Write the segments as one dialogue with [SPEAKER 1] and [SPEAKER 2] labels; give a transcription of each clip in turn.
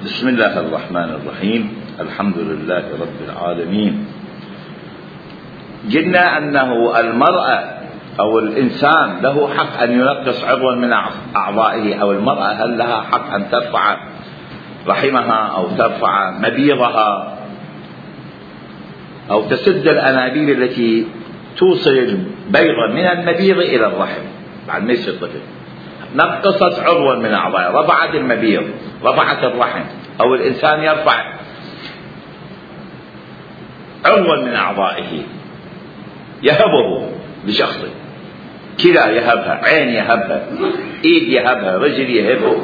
[SPEAKER 1] بسم الله الرحمن الرحيم. الحمد لله رب العالمين. قلنا أنه المرأة أو الإنسان له حق أن ينقص عضوا من أعضائه، أو المرأة هل لها حق أن ترفع رحمها أو ترفع مبيضها أو تسد الأنابيب التي توصل البيض من المبيض إلى الرحم بعد ما يصير طفل؟ نقصت عضوا من أعضائه، رفعت المبيض، رفعت الرحم، أو الإنسان يرفع عضوا من أعضائه يهبه لشخصه، كلى يهبها، عين يهبها، إيد يهبها، رجل يهبه،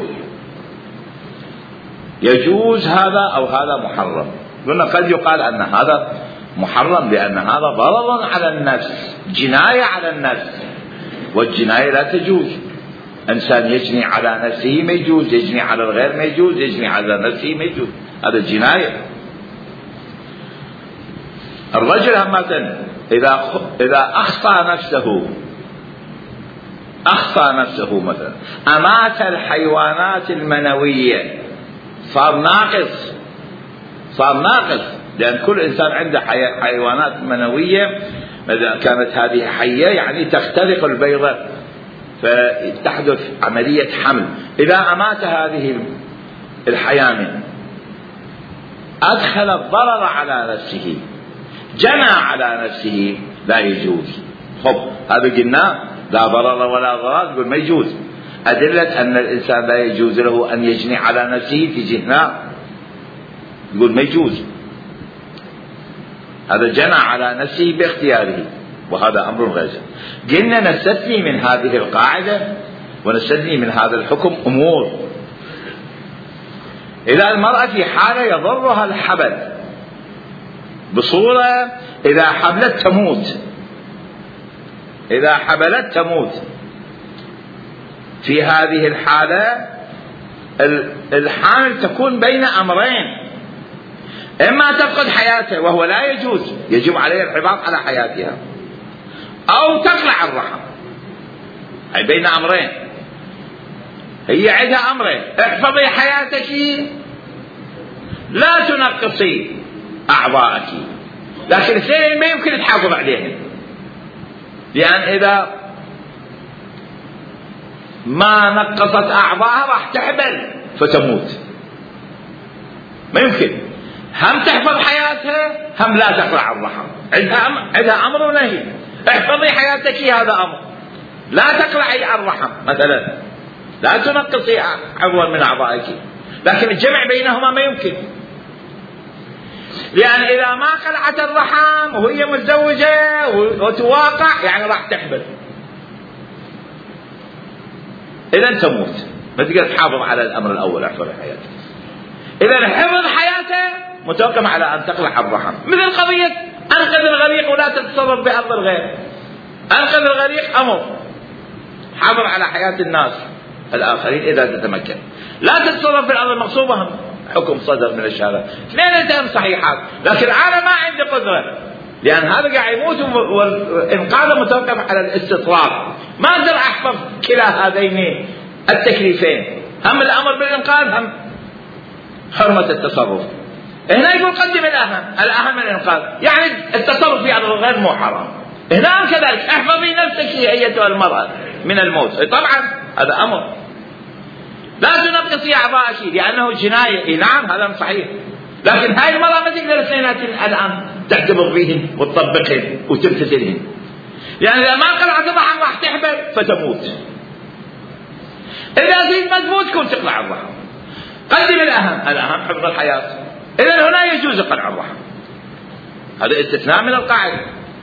[SPEAKER 1] يجوز هذا أو هذا محرم؟ قلنا قد يقال أن هذا محرم لأن هذا ضرر على النفس، جناية على النفس، والجناية لا تجوز. إنسان يجني على نفسه ما يجوز، يجني على الغير ما يجوز، يجني على نفسه ما يجوز، هذا جناية. الرجل همة إذا أخطأ نفسه مثلا، أمات الحيوانات المنوية، صار ناقص، لأن كل إنسان عنده حيوانات منوية، إذا كانت هذه حية يعني تخترق البيضة فتحدث عملية حمل. إذا أمات هذه الحيوان أدخل الضرر على نفسه، جنى على نفسه، لا يجوز. هذا قلنا لا ضرر ولا ضرر، يقول ما يجوز. أدلة أن الإنسان لا يجوز له أن يجني على نفسه في هنا، يقول ما يجوز، هذا جنى على نفسه باختياره، وهذا أمر غير. قلنا نستثني من هذه القاعدة ونستثني من هذا الحكم أمور. إذا المرأة في حالة يضرها الحبل بصورة إذا حبلت تموت، في هذه الحالة الحامل تكون بين أمرين: إما تفقد حياته وهو لا يجوز، يجب عليه الحفاظ على حياتها، أو تقلع الرحم. أي بين أمرين، هي عندها أمرين: احفظي حياتك، لا تنقصي أعضائك. لكن اثنين ما يمكن تحافظ عليهم، لأن إذا ما نقصت أعضائها راح تحبل فتموت، ما يمكن. هم تحفظ حياتها هم لا تقلع الرحم، عندها أمر ونهي. احفظي حياتك هذا أمر، لا تقلعي الرحم مثلا، لا تنقصي عضوا من أعضائك. لكن الجمع بينهما ما يمكن، لأن إذا ما قلعت الرحم وهي متزوجة وتواقع يعني راح تحبل، إذا تموت، ما تقدر تحافظ على الأمر الأول، احفظي حياتك. إذا حفظ حياته متوقف على أن تقلع الرحم. مثل قضية أنقذ الغريق ولا تتصرف بأرض الغير. أنقذ الغريق أمر، حافظ على حياة الناس الآخرين إذا تتمكن. لا تتصرف بالأرض المغصوبة، حكم صدر من الشارع. اثنين صحيحات، لكن أنا ما عندي قدرة، لأن هذا قاعد يموت والإنقاذ متوقف على الاستطراف. ما أقدر أحفظ كلا هذين التكليفين، هم الأمر بالإنقاذ هم حرمة التصرف. هنا يقول قدم الأهم من الإنقاذ، يعني التصرف في أرض الغير مو حرام. هنا كذلك احفظي نفسك أيتها المرأة من الموت. طبعا هذا أمر، لا تنقصي أعضائك لأنه جناية. نعم هذا صحيح، لكن هاي المرأة ما تقدر اثنيناتهم الآن تعتبر فيهن وتطبقهن وتمتثلهن، لأن إذا ما قلعت الرحم راح تحبل فتموت. إذا زيد ما تموت كون تقلع الرحم. قدم الأهم حفظ الحياة. إذا هنا يجوز قلع الرحم، هذا استثناء من القاعدة.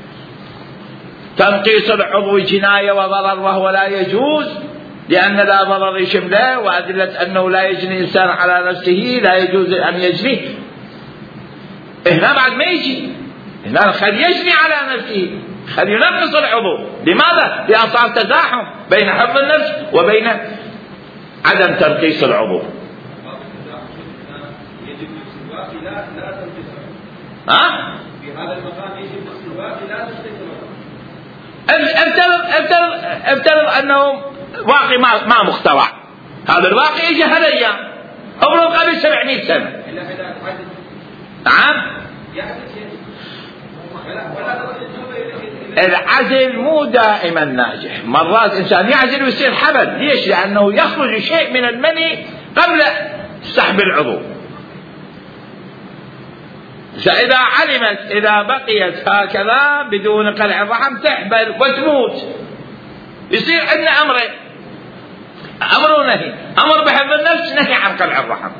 [SPEAKER 1] تنقيص العضو جناية وضرر وهو لا يجوز، لأن لا ضرر يشمله، وأدلة أنه لا يجني الإنسان على نفسه لا يجوز أن يجنيه. هنا بعد ما يجي، هنا خل يجني على نفسه، خل ينقص العضو. لماذا؟ لأن صار تزاحم بين حفظ النفس وبين عدم تنقيص العضو.
[SPEAKER 2] في هذا المقام يجب السواق لا تستكبر.
[SPEAKER 1] افترض أنه واقع ما مخترع، هذا الواقع يجي هالأيام عمر القبيل 700 سنة. نعم. العزل مو دائما ناجح، مرات إنسان يعزل ويصير حبل. ليش؟ لأنه يخرج شيء من المني قبل سحب العضو. فإذا علمت إذا بقيت هكذا بدون قلع الرحم تحبل وتموت، يصير عندنا أمرين: أمر ونهي. أمر بحفظ النفس، نهي عن قلع الرحم.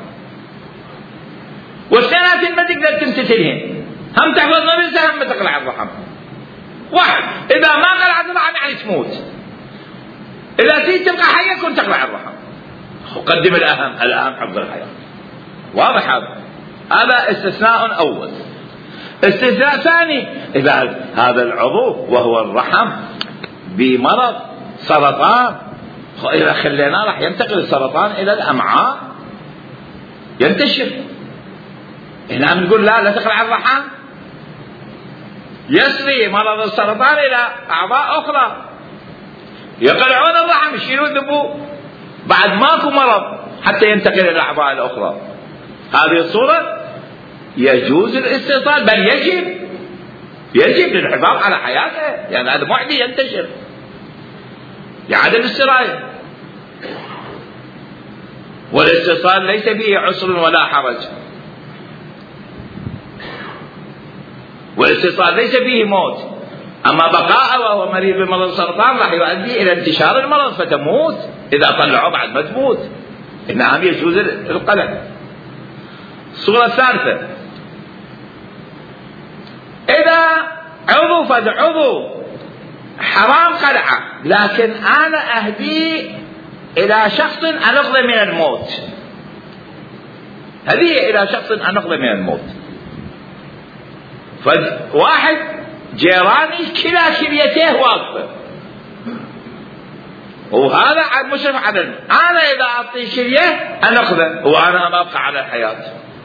[SPEAKER 1] والثلاثين ما تقدر تمتثلهن، هم تحفظ نفسها هم تقلع الرحم. واحد، إذا ما قلعت الرحم يعني تموت. إذا تريد تبقى حية كنت تقلع الرحم. قدم الأهم حفظ الحياة. واضح هذا استثناء أول. استثناء ثاني: إذا هذا العضو وهو الرحم بمرض سرطان، إذا خليناه راح ينتقل السرطان إلى الأمعاء ينتشر. هنا بنقول لا تقلع الرحم، يسري مرض السرطان إلى أعضاء أخرى، يقلعون الرحم يشيلون ذبوه بعد ماكو مرض حتى ينتقل إلى الأعضاء الأخرى. هذه الصورة يجوز الاستئصال، بل يجب للحفاظ على حياته، يعني هذا معدي ينتشر لعدم السراية. والاستئصال ليس فيه عسر ولا حرج، والاستئصال ليس فيه موت. أما بقاء وهو مريض بمرض السرطان راح يؤدي إلى انتشار المرض فتموت، إذا طلعوا بعد ما تموت. نعم يجوز القلع. الصورة الثالثة: إذا عضو فد عضو حرام قلعه، لكن أنا أهدي إلى شخص أنقذ من الموت، هدية إلى شخص أنقذ من الموت. فواحد جيراني كلا كليته واقفة، وهذا مشرف على الموت، أنا إذا أعطي كلية أنقذه وأنا أبقى على الحياة.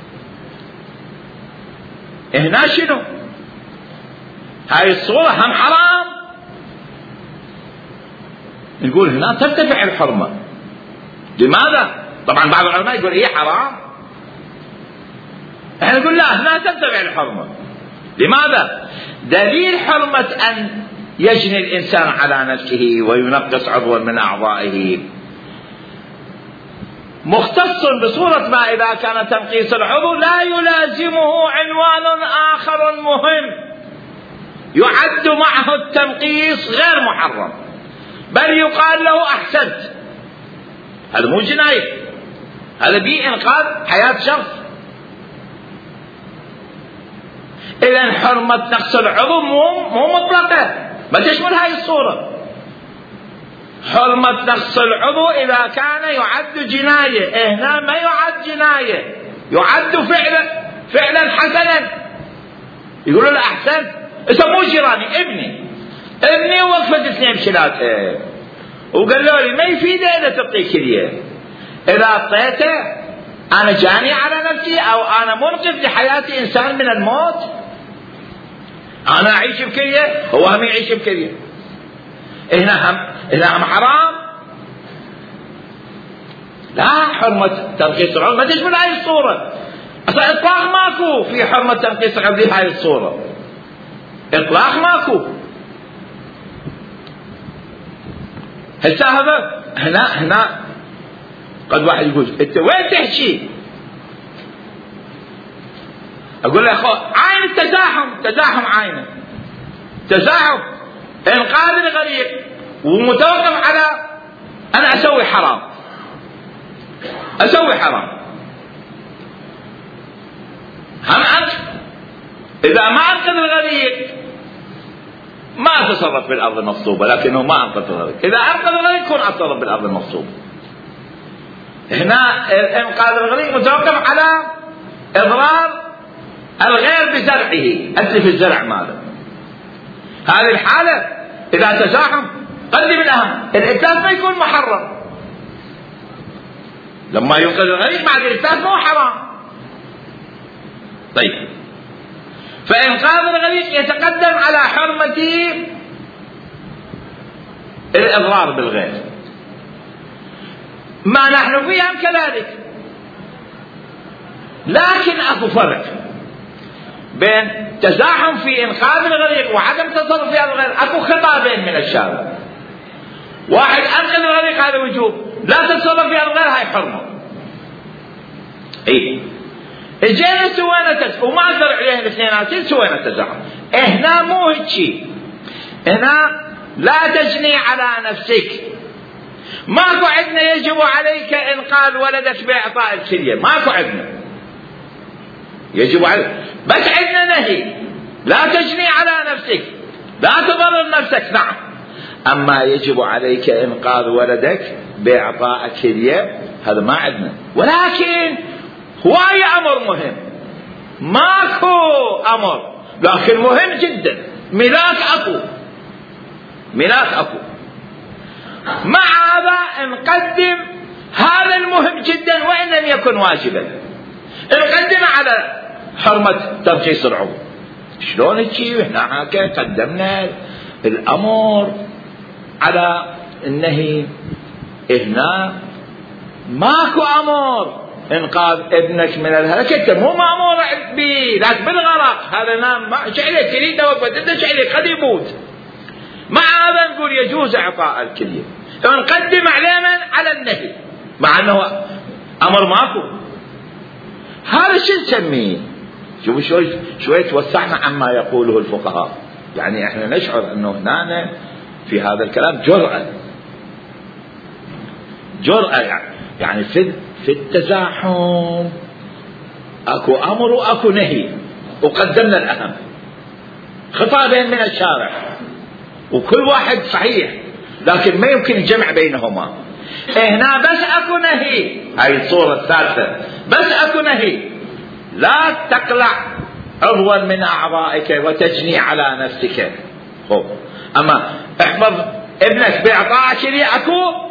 [SPEAKER 1] هنا شنو؟ هاي الصورة هم حرام. نقول هنا ترتفع الحرمة. لماذا؟ طبعا بعض العلماء يقول هي حرام، احنا نقول لا، هنا ترتفع الحرمة. لماذا؟ دليل حرمة أن يجني الإنسان على نفسه وينقص عضوا من أعضائه مختص بصورة ما إذا كان تنقيص العضو لا يلازمه عنوان آخر مهم يعد معه التنقيص غير محرم، بل يقال له أحسنت. هذا مو جناية، هذا بيه إنقاذ حياة شخص. إذن حرمة نقص العضو مو مطلقة، ما تشمل هاي الصورة. حرمة نقص العضو إذا كان يعد جناية، هنا ما يعد جناية، يعد فعلا حسنا. يقولوا له أحسن، إذا مو جيراني ابني وقفت 2 بشلاته وقالوا لي ما يفيده إذا تعطي كلية، إذا أعطيته أنا جاني على نفسي أو أنا منقذ لحياة إنسان من الموت، أنا أعيش بكلية هو هم يعيش بكلية. هنا هم حرام. لا، حرمة تنقيص العضو ما تشمل هاي الصورة أصلا، إطلاق ماكو في حرمة تنقيص العضو هاي الصورة، إطلاق ماكو. هسه هذا هنا قد واحد يقول أنت وين تحكي؟ أقول له أخو عين تزاحم عينه، تزاحم إنقاذ الغريق ومتوقف على أنا أسوي حرام. هم أنت إذا ما أنقذ الغريق ما أتصرف بالأرض المغصوبة، لكنه ما أنقذ الغريق. إذا أنقذ الغريق يكون أتصرف بالأرض المغصوبة. هنا إنقاذ الغريق متوقف على إضرار الغير بزرعه، أتلف الزرع ماله. هذه الحالة إذا تزاحم قدم الأهم، الإتلاف ما يكون محرم. لما ينقذ الغريق بعد الإتلاف مو حرام. طيب، فإنقاذ الغريق يتقدم على حرمة الإضرار بالغير. ما نحن فيها كذلك. لكن اكو فرق بين تزاحم في انقاذ الغريق وعدم تصرف في الغريق. اكو خطابين من الشارع، واحد انقذ الغريق هذا وجوب، لا تتصرف في الغريق هاي حرمه. اي اجينا سوينا وما اقدر عليه الاثنيناتين، سوينا تزاحم. هنا مو هيك شيء، هنا لا تجني على نفسك، ماكو عندنا يجب عليك انقاذ ولدك باعطاء الكلية، ماكو عندنا يجب عليك، بس عندنا نهي لا تجني على نفسك، لا تضرر نفسك. نعم، اما يجب عليك انقاذ ولدك باعطاء الكلية هذا ما عندنا. ولكن هواي امر مهم، ماكو امر لكن مهم جدا، ميراث اكو. مع هذا نقدم هذا المهم جدا وان لم يكن واجبا، نقدم على حرمة ترخيص العضو. شلون هيك؟ احنا هكا قدمنا الامر على النهي. هنا ماكو امر انقاذ ابنك من الهلكة، مو مامور به لكن بالغرق، هذا نام شعلي تريد وقت انت شعلي قد يموت. مع هذا نقول يجوز اعطاء الكلية، ونقدم عليه على النهي مع انه امر ماكو. هذا شو نسميه؟ شوفوا شوي توسعنا عما يقوله الفقهاء، يعني احنا نشعر انه هنا في هذا الكلام جرأة يعني في التزاحم اكو امر واكو نهي، وقدمنا الاهم، خطابين من الشارع وكل واحد صحيح لكن ما يمكن الجمع بينهما. هنا بس اكو نهي، هاي الصورة الثالثة، بس اكو نهي لا تقلع عضوا من اعضائك وتجني على نفسك. اما احفظ ابنك باعطاء كلية اكو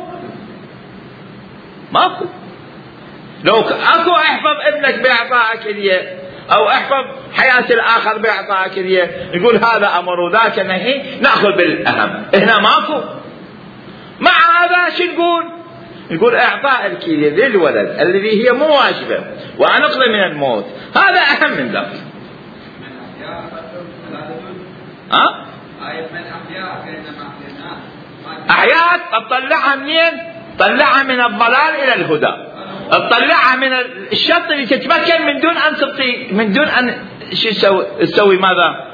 [SPEAKER 1] ماكو. لو اكو احفظ ابنك باعطاء كلية او احفظ حياة الاخر باعطاء كلية، نقول هذا امر وذاك نهي، ناخذ بالاهم. هنا ماكو. مع هذا شو نقول اعطاء الكلية للولد الذي هي مو واجبة وانقذ من الموت، هذا اهم من ذلك. احياء تطلعها منين؟ طلعها من الضلال الى الهدى، تطلعها من الشط اللي تتمكن من دون ان شو تسوي ماذا؟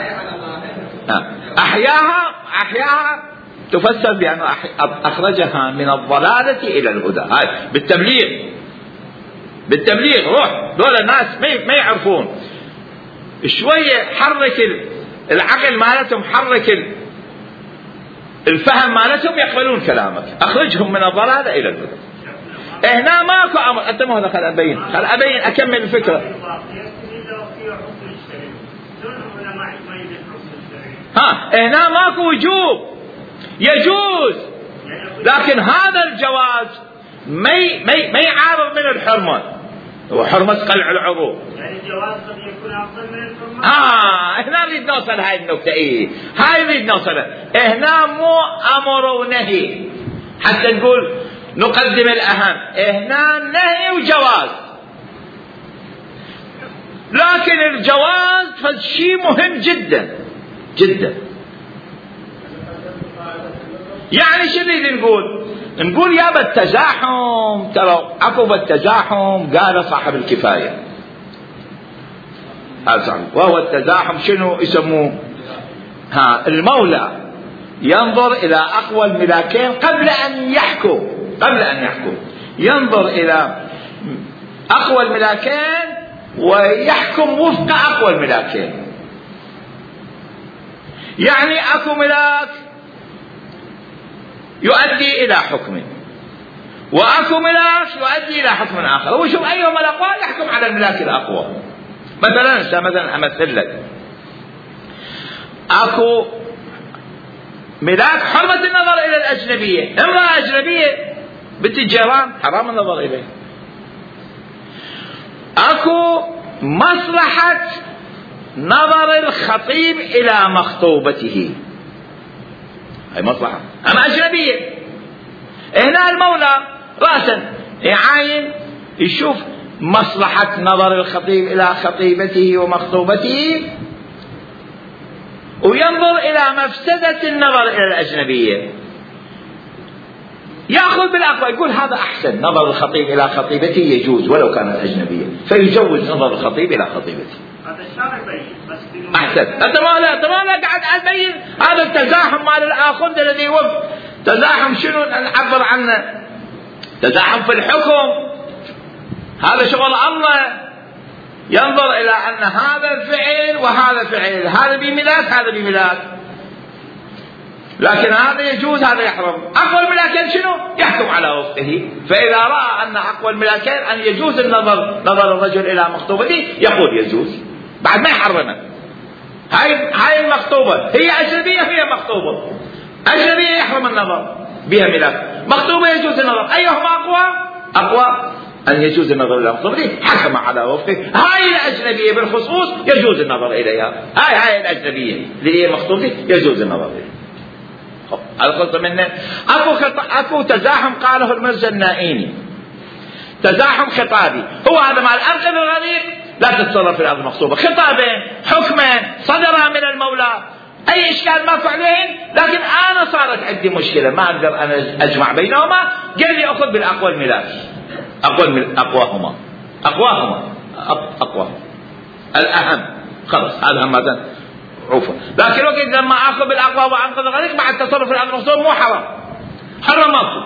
[SPEAKER 1] احياها تفسر بأنه اخرجها من الضلالة الى الهدى. هاي بالتبليغ روح دول الناس ما يعرفون، شوية حرك العقل مالتهم، حرك الفهم مالتهم، يقبلون كلامك، اخرجهم من الضلالة الى الهدى. هنا ماكو امر، انت مو هذا. خل ابين اكمل الفكرة. هنا ماكو وجوب، يجوز، لكن هذا الجواز ما يعارض من الحرمة، وحرمة قلع العضو.
[SPEAKER 2] يعني الجواز قد يكون افضل من الحرمة.
[SPEAKER 1] هنا نريد نوصل هاي النقطة. هاي نريد نوصل. هنا مو امر ونهي حتى نقول نقدم الاهم، هنا نهي وجواز. لكن الجواز فشيء مهم جدا جدا. يعني شو نريد نقول يا بالتزاحم، ترى عقب التزاحم قال صاحب الكفاية، وهو التزاحم شنو يسموه؟ المولى ينظر إلى أقوى الملاكين قبل أن يحكم، ينظر إلى أقوى الملاكين ويحكم وفق أقوى الملاكين. يعني أكو ملاك يؤدي إلى حكم، وأكو ملاك يؤدي إلى حكم آخر، وشوف أيهما الأقوى يحكم على الملاك الأقوى. مثلا أمثل لك، أكو ملاك حرمة النظر إلى الأجنبية، امرأة أجنبية بالتجاران حرام النظر إليه. أكو مصلحة نظر الخطيب إلى مخطوبته، هاي مصلحة، أما أجنبية. هنا المولى رأسا يعاين يشوف مصلحة نظر الخطيب إلى خطيبته ومخطوبته، وينظر إلى مفسدة النظر إلى الأجنبية، يأخذ بالأقوى، يقول هذا أحسن، نظر الخطيب إلى خطيبته يجوز ولو كانت أجنبية، فيجوز نظر الخطيب إلى خطيبته.
[SPEAKER 2] هذا الشارع يبين بس
[SPEAKER 1] أحسن. أنت ما قاعد أبين هذا التزاحم مال الآخر الذي وقف. تزاحم شنو نعبر عنه؟ تزاحم في الحكم، هذا شغل الله، ينظر إلى أن هذا فعل وهذا فعل، هذا بملاك هذا بملاك، لكن هذا يجوز هذا يحرم. أقوى الملاكين شنو؟ يحكم على وفقه. فإذا رأى أن أقوى الملاكين أن يجوز نظر الرجل إلى مخطوبته يقول يجوز، بعد ما يحرمه. هاي المخطوبة هي أجنبية، هي مخطوبة أجنبية يحرم النظر بها ملاك، مخطوبة يجوز النظر، أيهما أقوى أن يجوز النظر إلى مخطوبته، حكم على وفقه. هاي الأجنبية بالخصوص يجوز النظر إليها، هاي الأجنبية اللي هي مخطوبة يجوز النظر إليها. الخلطة منه. أكو تزاحم قاله المرزا النائيني، تزاحم خطابي، هو هذا مع الأنقذ الغريق لا تتصرف في الأرض المخطوبة، خطابين حكمين صدرا من المولى، أي إشكال ما عليهن، لكن أنا صارت عندي مشكلة ما أقدر أنا أجمع بينهما، قال لي أخذ بالأقوى الملاك، أقواهما الأهم، خلاص هذا ماذا عوفة. لكن وقت لما أخذ بالأقوى وأنقذ الغريق مع التصرف في الأرض المخطوبة مو حرام ماكو.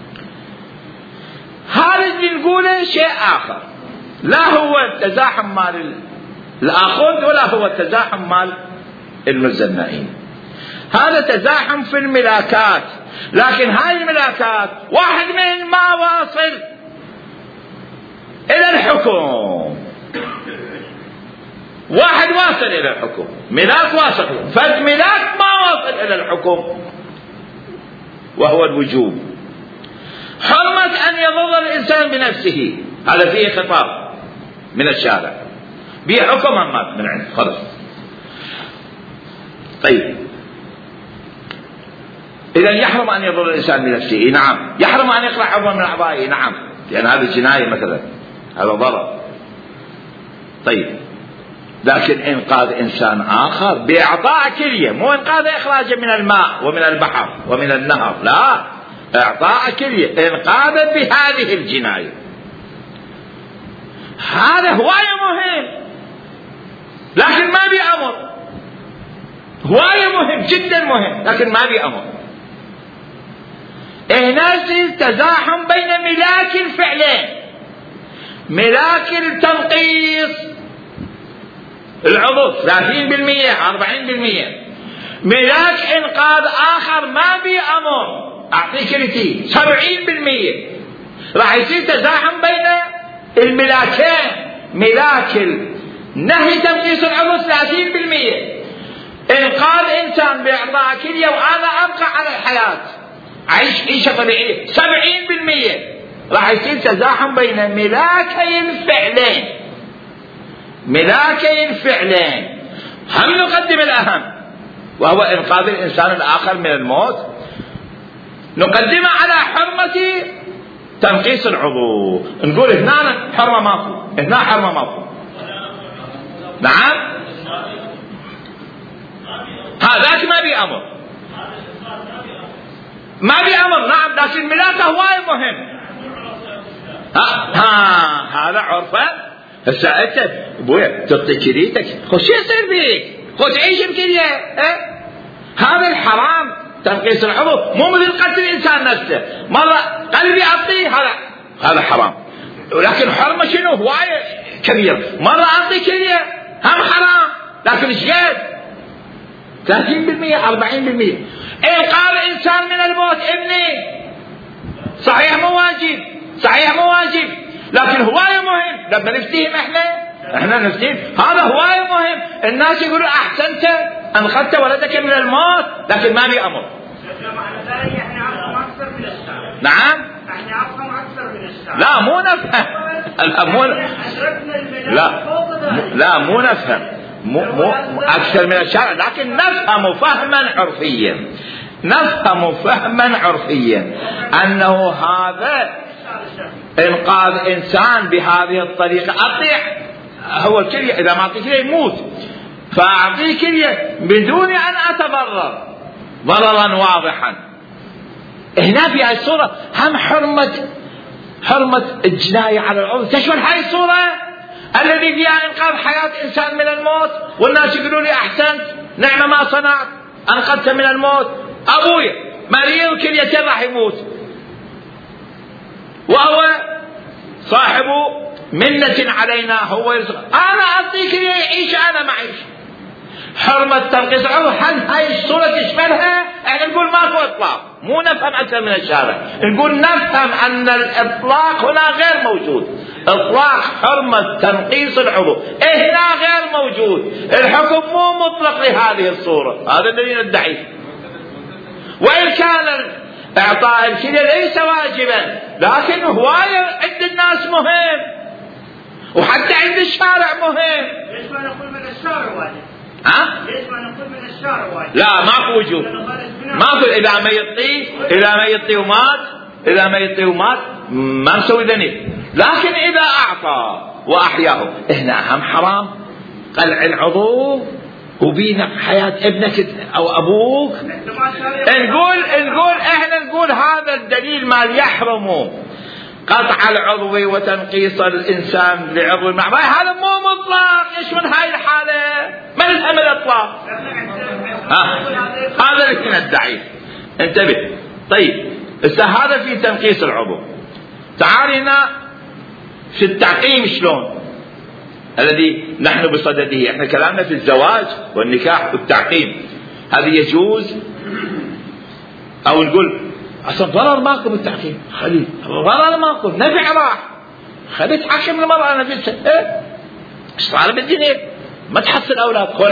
[SPEAKER 1] هذا اللي نقوله شيء آخر، لا هو التزاحم مال الآخذ ولا هو التزاحم مال المرزا النائين. هذا تزاحم في الملاكات، لكن هاي الملاكات واحد من ما واصل إلى الحكم، واحد واصل إلى الحكم، ملاك واصل، فرد ملاك ما واصل إلى الحكم وهو الوجوب. حرمة أن يضر الإنسان بنفسه، هذا فيه خطاب من الشارع، به حكم من عنده خلاص. طيب إذا يحرم أن يضر الإنسان بنفسه، نعم. يحرم أن يقرأ عضوا من أعضائه، نعم، لأن هذا جناية مثلا، هذا ضرر. طيب لكن إنقاذ إنسان آخر بإعطاء كلية، مو إنقاذ إخراجه من الماء ومن البحر ومن النهر، لا، إعطاء كلية، إنقاذا بهذه الجناية، هذا هواية مهم، لكن ما بأمر، هواية مهم جدا مهم، لكن ما بأمر. هنا تزاحم بين ملاك الفعلين، ملاك التنقيص العضو 30% 40%، ملاك إنقاذ آخر ما بأمر، أعطيك رتي 70%، راح يصير تزاحم بين الملاكين، ملاك النهي تنقيص العضو 30%، إنقاذ إنسان بإعطاء كلية وأنا أبقى على الحياة عيش عيشة طبيعية 70%، راح يصير تزاحم بين ملاكي الفعلين. هم نقدم الأهم وهو إنقاذ الإنسان الآخر من الموت، نقدمه على حرمة تنقيص العضو، نقول هنا حرمة ماكو، هنا حرمة ماكو. نعم هذاك ما بأمر، نعم، لكن ملاكه هواي مهم. هذا عرفه. هسه انت ابويا تعطي كريتك، خو شو يصير بيك؟ خو تعيش بكريه، هذا الحرام تنقيص العضو، مو مثل قتل الانسان نفسه، مره قلبي اعطيه هذا حرام، ولكن حرمه شنو؟ هوايه كبيره، مره اعطي كريه هم حرام، لكن ايش قد 30% 40%. إنقاذ إنسان من الموت ابني صحيح مو واجب، لكن هواية مهم. لما نفتيهم احنا نفتيهم، هذا هواية مهم. الناس يقولوا أحسنت أنقذت ولدك من الموت، لكن ما بأمر. نعم لا مو نفهم، لا مو نفهم، مو أكثر من الشرع، لكن نفهم فهما عرفيا أنه هذا إنقاذ إنسان بهذه الطريقة أطيع، هو كلية، إذا ما أعطي كلية يموت، فأعطيه كلية بدون أن أتضرر ضررا واضحا. هنا في هذه الصورة هم حرمة الجناية على العضو تشمل هذه الصورة الذي فيها إنقاذ حياة إنسان من الموت، والناس يقولوا لي أحسنت، نعم ما صنعت، أنقذت من الموت، أبوي مريض كليته راح يموت وهو صاحب منة علينا، هو يرزق، أنا أعطيك يعيش أنا معيش. حرمة تنقيص العضو هل هاي الصورة تشملها؟ احنا نقول ماكو إطلاق، مو نفهم أكثر من الشارع، نقول نفهم أن الإطلاق هنا غير موجود. إطلاق حرمة تنقيص العضو هنا غير موجود، الحكم مو مطلق لهذه الصورة، هذا الذي ندعيه. وإن كان إعطاء الكلية ليس واجبا، لكن هواية عند الناس مهم، وحتى عند الشارع مهم.
[SPEAKER 2] ليش ما نقول من الشارع واجب؟ ليش ما نقول من الشارع واجب؟
[SPEAKER 1] لا ماكو وجوب، ماكو. إذا ما يطي ومات ما نسوي ذنب، لكن إذا أعطى وأحياه هنا هم حرام قلع العضو وبينك حياة ابنك أو أبوك. نقول هذا الدليل ما يحرم قطع العضو وتنقيص الإنسان لعضو المعباي، هذا مو مطلق يشمل هاي الحالة، ما نفهم الإطلاق. هذا اللي ندعيه، انتبه. طيب هذا في تنقيص العضو. تعال هنا في التعقيم شلون الذي نحن بصدده. احنا كلامنا في الزواج والنكاح والتعقيم، هذا يجوز، او نقول اصلا ضرر ماكو بالتعقيم، خليه ضرر ماكو، نفع راح، خليه تحكم المرأة نفسها، ايش صار بالدنيا؟ ما تحصل اولاد، هو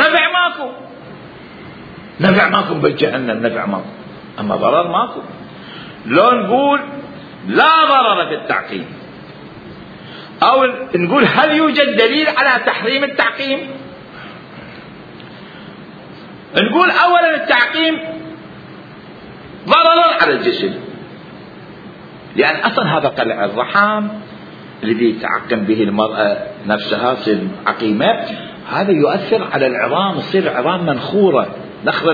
[SPEAKER 1] نفع ماكو بالجهنم، نفع ماكو، اما ضرر ماكو. لو نقول لا ضرر في التعقيم، أو نقول هل يوجد دليل على تحريم التعقيم؟ نقول أولا التعقيم ضرر على الجسم، لأن أصلا هذا قلع الرحم الذي تعقم به المرأة نفسها تصير عقيمة، هذا يؤثر على العظام، تصير العظام منخورة، نخر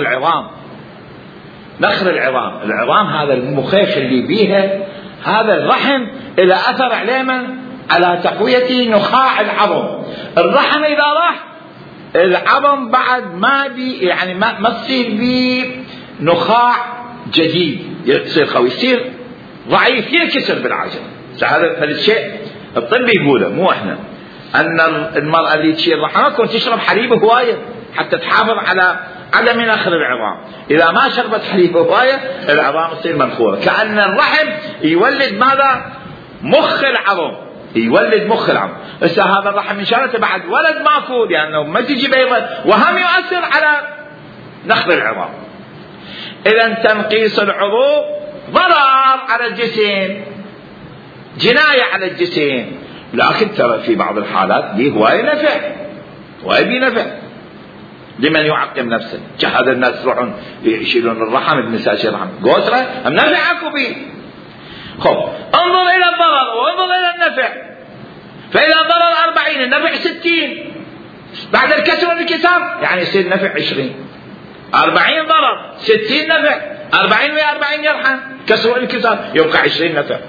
[SPEAKER 1] العظام هذا المخيخ اللي بيها، هذا الرحم إذا أثر عليه على تقوية نخاع العظم. الرحم إذا راح العظم بعد ما يعني ما تصير بنخاع جديد، يصير قوي، يصير ضعيف، ينكسر بالعجل. هذا الشيء الطب يقوله مو احنا، أن المرأة اللي تشيل رحمها كنت تشرب حليب هواية حتى تحافظ على عدم نخر العظام. إذا ما شربت حليب هواية العظام تصير منخورة، كأن الرحم يولد ماذا؟ مخ العظم. هسه هذا الرحم إن شاء بعد ولد ماكو، لأنه ما تجي بيضة، وهم يؤثر على نخر العظام. إذا تنقيص العضو ضرر على الجسم، جناية على الجسم، لكن ترى في بعض الحالات دي هواية نفع لمن يعقم نفسه. هذا الناس يروحون يشيلون الرحم، النساء يشيلون الرحم قوترة، هم نفعكم به. خب انظر إلى الضرر وانظر إلى النفع، فإذا ضرر 40 النفع 60، بعد الكسر والانكسار يعني يصير نفع 20. 40 ضرر 60 نفع، 40 و 40 يرحم، كسر والانكسار يبقى 20 نفع.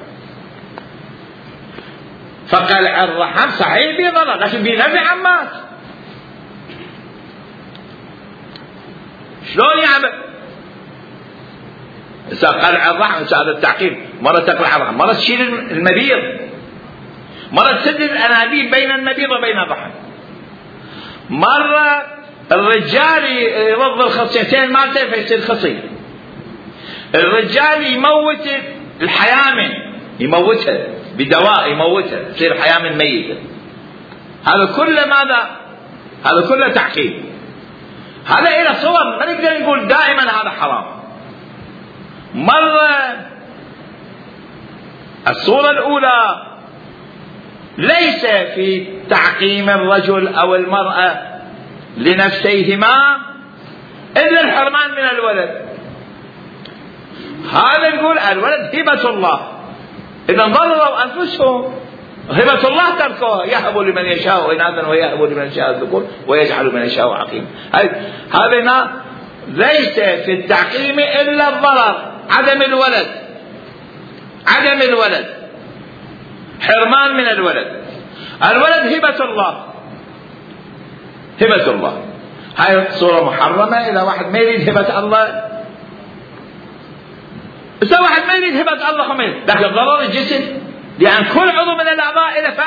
[SPEAKER 1] فقلع الرحم صحيح به ضرر، لكن به نفع عمات. شلون يعمل؟ قلع الرحم هذا التعقيم، مرة تقلع الرحم، مرة تشيل المبيض، مرة تسد الأنابيب بين المبيض وبين الرحم، مرة الرجال يرض الخصيتين مالته فيصير خصي، الرجال يموت الحيامن، يموتها بدواء، يموتها تصير حيامن ميتة. هذا كله ماذا؟ هذا كله تعقيم. هذا إلى صور، ما نقدر نقول دائما هذا حرام. مرة الصورة الأولى ليس في تعقيم الرجل أو المرأة لنفسيهما إلا الحرمان من الولد. هذا نقول الولد هبة الله، إذا ضرروا أنفسهم. هبة الله تركوها، يهب لمن يشاء إناثا ويهب لمن يشاء الذكور ويجعل من يشاء عقيما. هذا ليس في التعقيم إلا الضرر، عدم الولد، حرمان من الولد. الولد هبة الله، هاي صورة محرمة. إذا واحد ما يريد هبة الله، إذا واحد ما يريد هبة الله خمين، لكن ضرر الجسد، لأن كل عضو من الأعضاء إلى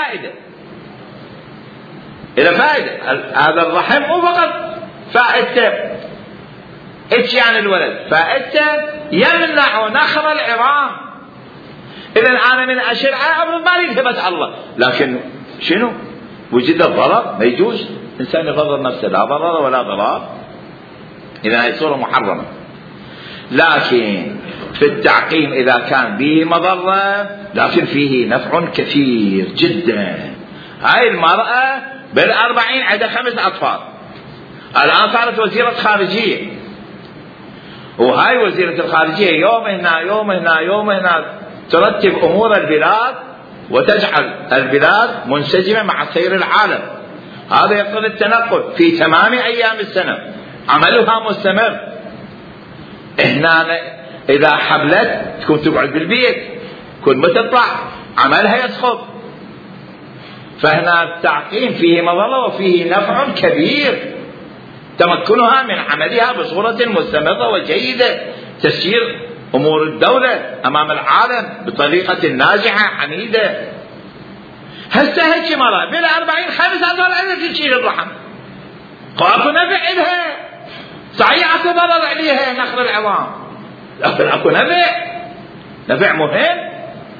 [SPEAKER 1] فائدة. هذا الرحم مو فقط فائدته إيش يعني الولد، فائدته يمنع نخر العظام. إذا أنا من الشرع أمر ما يريد هبة الله، لكن شنو وجد الضرر، ما يجوز إنسان يضرر نفسه، لا ضرر ولا ضرار. إذا هي صورة محرمة. لكن في التعقيم إذا كان به مضرة لكن فيه نفع كثير جدا. هاي المرأة بال40 عندها 5 أطفال، الآن صارت وزيرة خارجية، وهاي وزيرة الخارجية يوم هنا ترتب أمور البلاد وتجعل البلاد منسجمة مع سير العالم. هذا يقتضي التنقل في تمام أيام السنة، عملها مستمر. هنا إذا حبلت تكون تقعد بالبيت، كل ما تطلع عملها يسقط. فهنا التعقيم فيه مظلة وفيه نفع كبير، تمكنها من عملها بصورة مستمرة وجيدة، تسيير أمور الدولة أمام العالم بطريقة ناجحة حميدة. هسه هيك مرة بال40 5 أطفال عندها تشيل الرحم، اكو نفع إلها، صحيح اكو ضرر عليها نخر العظام، لكن اكو نفع مهم.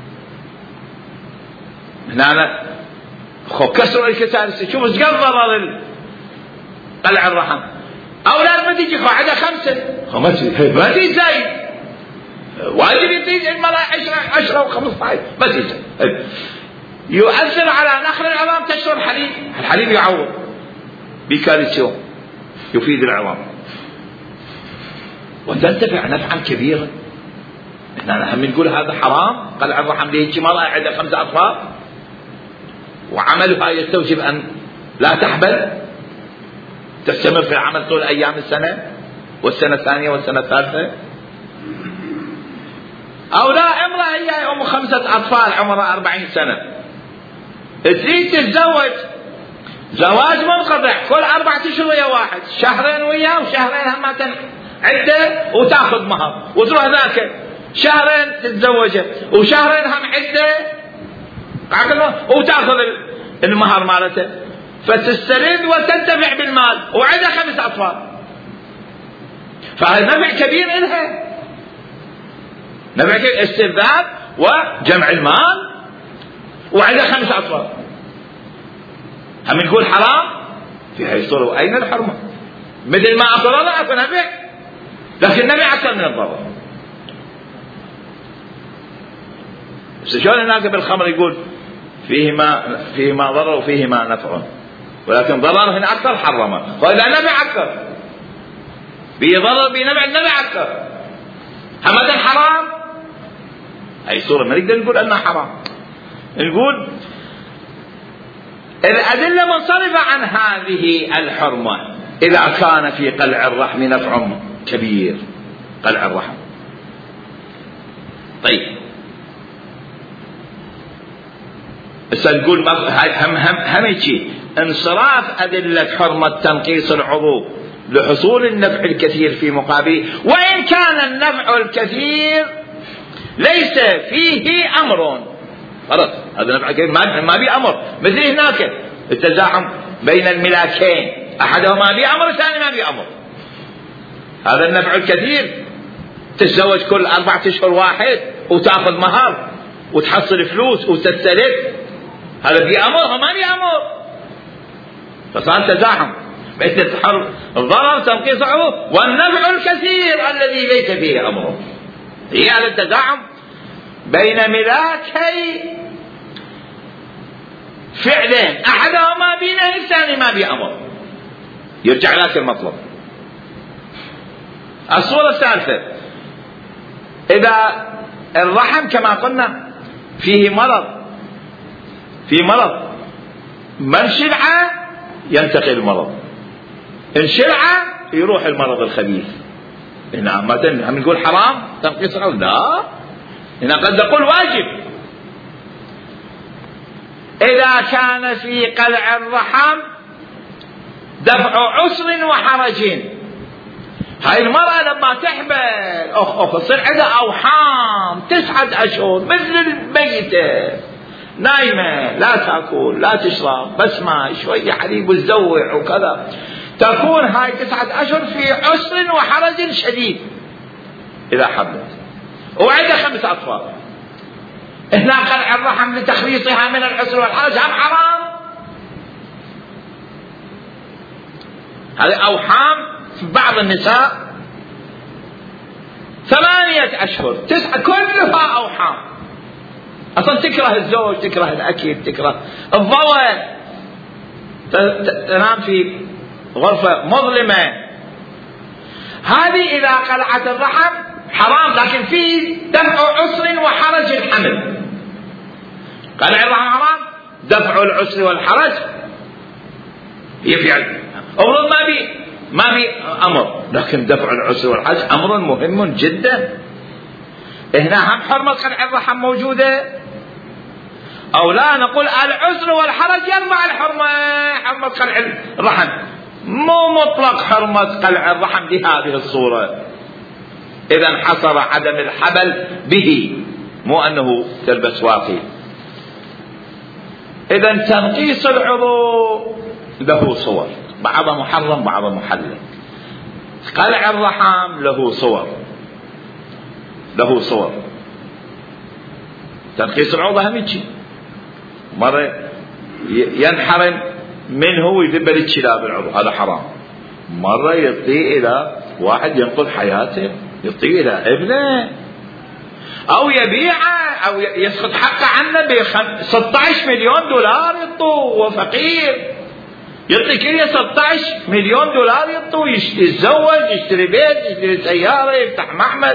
[SPEAKER 1] هنا كسر الكسارس، شوف ايش قد ضرر قلع الرحم. اولاد ما تجي عندها 5 ما تجي زايد، واجب يزيد المرأة 10 و15 ما تجي، يؤثر على نخر العظام. تشرب الحليب يعوض بكالسيوم يفيد العظام وتنتفع نفعا كبيرا. احنا هم نقول هذا حرام قلع الرحم ليش مرأة عندها 5 أطفال وعملها يستوجب أن لا تحبل، تستمر في العمل طول أيام السنة والسنة الثانية والسنة الثالثة. أو لا امرأة هي أم 5 أطفال عمرها 40 سنة تريد تتزوج زواج منقطع، كل 4 أشهر ويا واحد، 2 شهر وياه وشهرين هم عدة وتاخذ مهر، وتروح ذاك 2 شهر تتزوجه وشهرين هم عدة وتاخذ المهر مالته، فتسترد وتنتفع بالمال وعندها 5 أطفال. فهذا نفع كبير لها، نفع كبير، استرداد وجمع المال وعندها 5 أطفال. هم نقول حرام في هاي الصورة، وأين الحرمة؟ مثل ما أكو ضرر أكو نفع، لكن نفع أكثر من الضرر. بس شلون هناك بالخمر يقول فيهما ضرر وفيهما نفع، ولكن ضرر هنا أكثر حرمه، وإذا نفع أكثر بضرر بنفع النفع أكثر. همذا حرام، أي صورة ما نقدر نقول أنها حرام. نقول الأدلة منصرفة عن هذه الحرمة إذا كان في قلع الرحم نفع كبير، قلع الرحم. طيب نقول هم شيء انصراف أدلة حرمة تنقيص العضو لحصول النفع الكثير في مقابله، وإن كان النفع الكثير ليس فيه أمر. خلاص هذا نفع كثير ما بي أمر، مثل هناك التزاحم بين الملاكين، أحدهما بي أمر الثاني ما بي أمر. هذا النفع الكثير، تتزوج كل 4 أشهر واحد وتأخذ مهر وتحصل فلوس وتستلف، هذا بي أمر وما بي أمر، فصار تزاحم بين الضرر تنقيص عضو والنفع الكثير الذي ليس فيه أمر. هي هذا التزاحم بين ملاكي فعلين، أحدهما بنهي الثاني ما بي أمر، يرجع لك المطلب. الصورة الثالثة، إذا الرحم كما قلنا فيه مرض، في مرض، من شلعة ينتقل المرض، إن شلعة يروح المرض الخبيث. هنا مثلا هم نقول حرام تنقيص العضو؟ لا، هنا قد نقول واجب. إذا كان في قلع الرحم دفع عسر وحرج، هاي المرأة لما تحمل تصير عندها أوحام 9 أشهر مثل الميتة، نايمة لا تأكل لا تشرب، بس ماء شوية حليب وتزوع وكذا، تكون هاي 9 أشهر في عسر وحرج شديد إذا حملت، وعندها 5 أطفال. هنا قلع الرحم لتخليصها من العسر والحرج هم حرام. هذه أوحام في بعض النساء 8 أشهر 9 كلها أوحام، أصلا تكره الزوج، تكره الأكل، تكره الضوء، تنام في غرفة مظلمة. هذه إذا قلعت الرحم حرام، لكن في دفع عسر وحرج الحمل. قلع الرحم حرام، دفع العسر والحرج يفعل. أمر ما بي أمر، لكن دفع العسر والحرج أمر مهم جدا. هنا هم حرمة قلع الرحم موجودة أو لا؟ نقول العسر والحرج يرفع الحرمة، حرمة قلع الرحم، مو مطلق حرمة قلع الرحم بهذه الصورة. إذا حصر عدم الحبل به، مو أنه تلبس واقي. إذا تنقيص العضو له صور، بعضها محرم بعضها محلل. قلع الرحم له صور. تنقيص العضو هم يجي مرة ينحرم منه ويذب للكلاب العضو، هذا حرام. مرة يعطيه إلى واحد ينقذ حياته، يعطيه إلى ابنه، أو يبيعه، أو يسقط حقه عنه $16 مليون يعطوه، وفقير يعطي كل $16 مليون يعطوه، يتزوج، يشتري بيت، يشتري سيارة، يفتح معمل.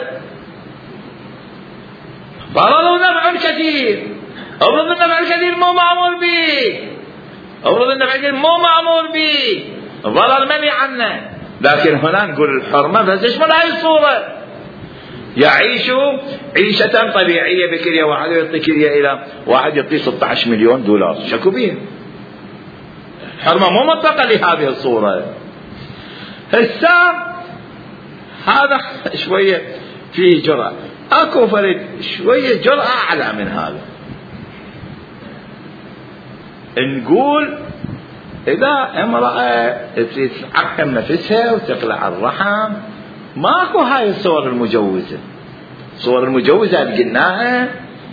[SPEAKER 1] فرضوا نفع كثير، أفرض النفع الكثير مو مأمور به، ضرر مني عنه. لكن هنا نقول الحرمة بس من هاي الصورة، يعيش عيشة طبيعية بكرية واحد، ويعطي كرية إلى واحد يعطي $16 مليون، شكوا به. الحرمة مو مطلقة لهذه الصورة. هذا شوية فيه جرأة، أكو فرد شوية جرأة أعلى من هذا. نقول إذا امرأة تعقم نفسها وتقلع الرحم، ماكو هاي الصور المجوزة. الصور المجوزة اللي قلناها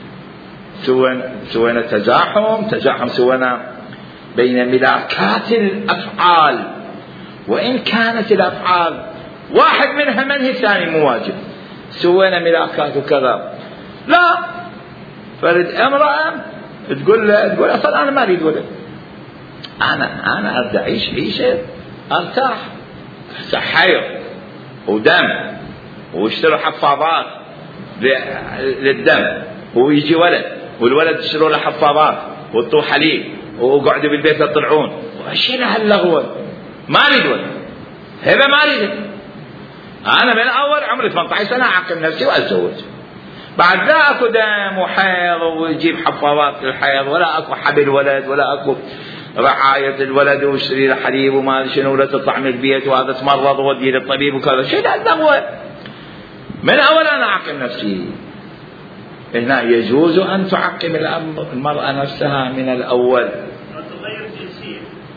[SPEAKER 1] سوينا تزاحم، سوينا بين ملاكات الأفعال، وإن كانت الأفعال واحد منها منهي، الثاني مو واجب، سوينا ملاكات وكذا. لا، فرد امرأة تقول أصلا أنا ما أريد ولد، أنا أريد أعيش عيشة أرتاح، حير ودم، واشتروا حفاضات للدم، ويجي ولد، والولد تشتروا له حفاضات وطوا حليب، وقعدوا بالبيت يطلعون، وأشيل هاللغوة. ما أريد ولد، هذا ما أريد. أنا من أول عمري 18 سنة أعقم نفسي وأتزوج، بعد لا أكو دم وحيض ويجيب حفاضات للحيض، ولا أكو حبل ولد، ولا أكو رعاية الولد واشتري له حليب وما شنو، ولا تطلع من البيت وهذا تمرض وودي للطبيب وكذا. شيء هاللغوة من أول أنا أعقم نفسي. هنا يجوز أن تعقم المرأة نفسها من الأول.
[SPEAKER 2] تغير الجنسية.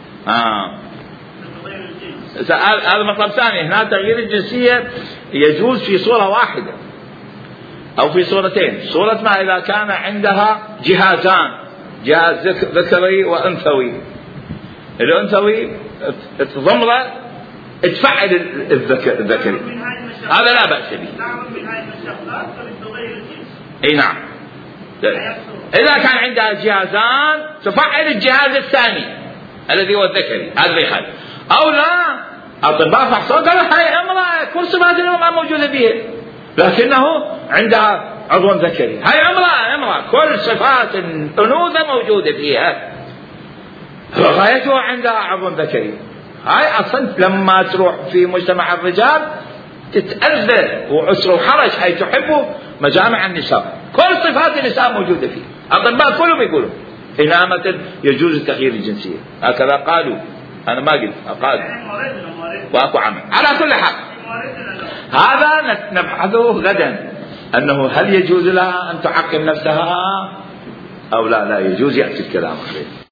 [SPEAKER 1] هذا مطلب ثاني. هنا تغيير الجنسية يجوز في صورة واحدة أو في صورتين. صورة ما إذا كان عندها جهازان، جهاز ذكري وأنثوي، الأنثوي ضمره تفعل الذكري، هذا لا بأس به. اي نعم. إذا كان عندها جهازان تفعل الجهاز الثاني الذي هو الذكري، هذا بيخالف. أو لا، أطباء فحصوا قالوا هاي امرأة كل صفات المرأة موجودة بها، لكنه عندها عضو ذكري، هاي امرأة كل صفات الأنوثة موجودة فيها، غايتها عندها عضو ذكري. هاي أصلا لما تروح في مجتمع الرجال تتأذى وعسر وحرج، هاي تحبوا مجامع النساء، كل صفات النساء موجودة فيه. أطباء كلهم يقولوا إنها مثل يجوز التغيير الجنسية، هكذا قالوا، أنا ما قلت قالوا وأكو عمل. على كل حال هذا نبحثه غدا، أنه هل يجوز لها أن تحكم نفسها أو لا يجوز، يأتي الكلام عليه.